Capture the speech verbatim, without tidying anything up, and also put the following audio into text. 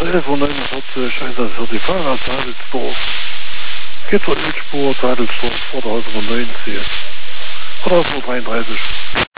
elf Uhr neunundvierzig, Einsatz für die Fahrrad, Tadelsdorf. Geht zur Ölspur, Tadelsdorf, Vorderhaus Nummer neunzehn. Vorderhaus Nummer dreiunddreißig.